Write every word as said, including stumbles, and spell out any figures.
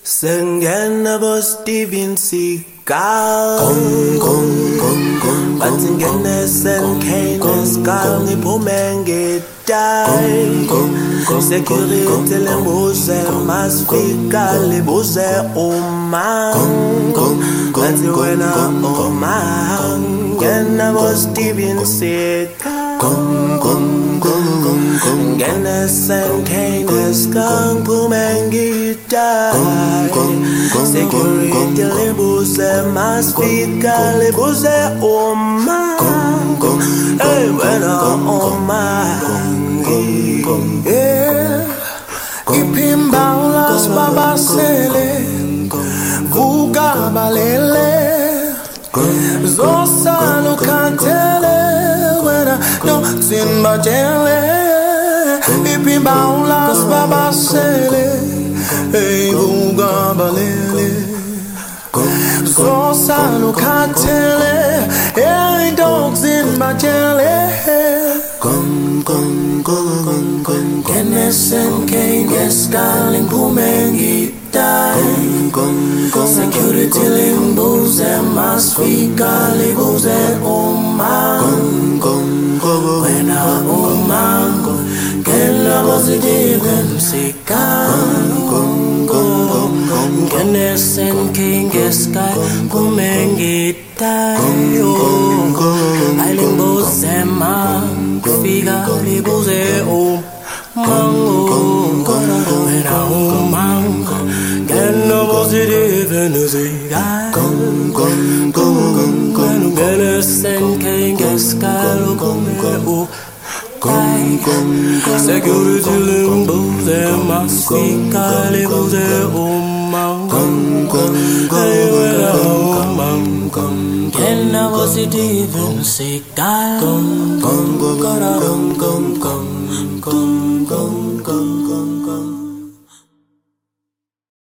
Singena bo Steven Seagal Gong gong gong gong But singena sen Kane Skal ngiphume ngidai Security lembuze masifika libuze uma Ngathi wena uma Ngena bo Steven Seagal Ngena sen Kane Skal ngiphume ngidai Security libuze masifika libuze uma Hey wena uma Yeah, ipimbaula babasele, vuga balele, zosano kantele, wena no simba jele. Ipimbaula babasele, hey vuga balele, zosano kantele, hey dogs in my jelly. Gong gong gong gong gong Kenneth and Kane Skal ngiphume ngidai Gong gong Security limbuze masifika libuze uma Gong gong gong Wena uma Ngena bo Steven Seagal Gong gong gong Kenneth and Kane Skal ngiphume ngidai Alimbuze ma Figa libuze o mango Wena o mango Ngena bo Steven Seagal Wena ngena sen Kane Skal ngiphume o Security limbuze masifika libuze o mango Hey wena o mango Ngena bo Steven Seagal Gong gong gong gong gong gong gong gong